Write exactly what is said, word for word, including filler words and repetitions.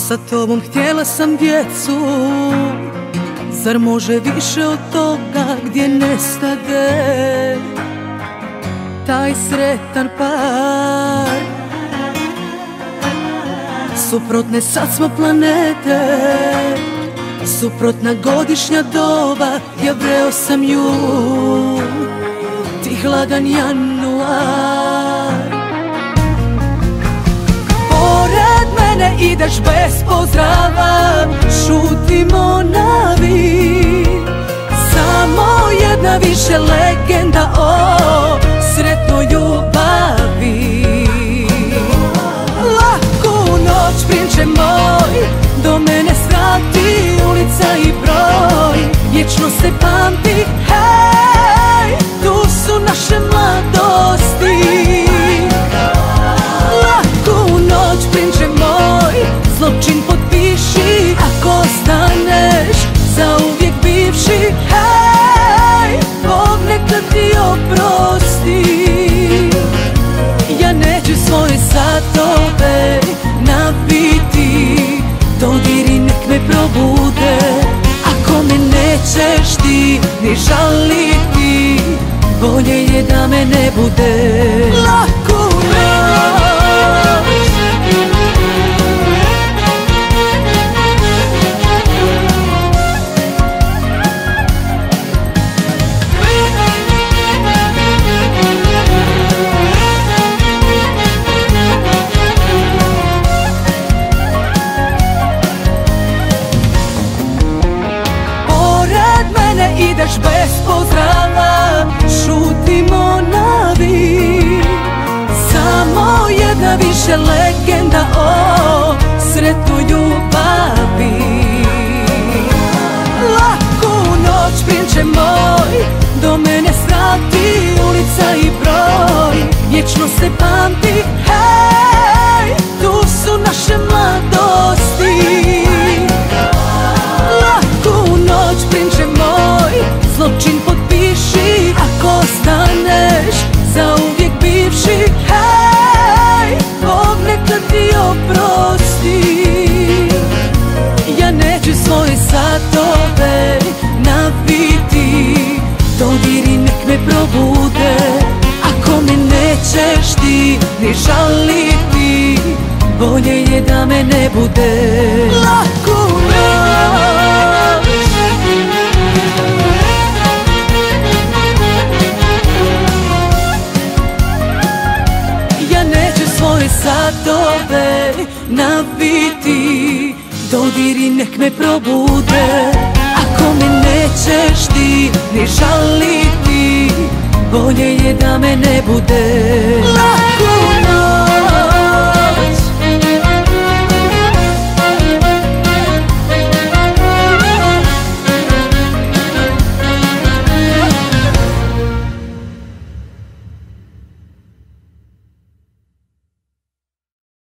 Sa tobom htjela sam djecu, zar može više od toga gdje nestade taj sretan par? Suprotne sad smo planete, suprotna godišnja doba, ja vreo sam jul, ti hladan januar. Pored mene ideš bez pozdrava, šutimo na vid, samo jedna više legenda o sretnoj ljubavi. Laku noć, prinče moj, do mene svrati ulica i broj, vječno se pamti, hej, tu su naše mladosti. Laku noć, prinče moj, zločin potpiši, ako ostaneš zauvijek bivši, hej, Bog neka ti oprosti. Ja neću svoje satove napiti, dodiri nek me probude. Ako me nećeš ti ni žaliti, bolje je da me ne bude. Laku noć. Ideš bez pozdrava, šutimo na vid, samo jedna više legenda o sretnoj ljubavi. Laku noć, prinče moj, do mene svrati ulica i broj, vječno se pamti, hej, tu su naše mladosti. Laku noć, prinče moj, zločin potpiši, ako ostaneš zauvijek bivši, hej, Bog neka ti oprosti. Ja neću svoje satove napiti, dodiri nek me probude. Ako me nećeš ti ni žaliti, bolje je da me ne bude. Laku noć. Ja neću svoje satove napiti, dodiri nek me probude. Ako me nećeš ti ni žaliti, bolje je da me ne bude.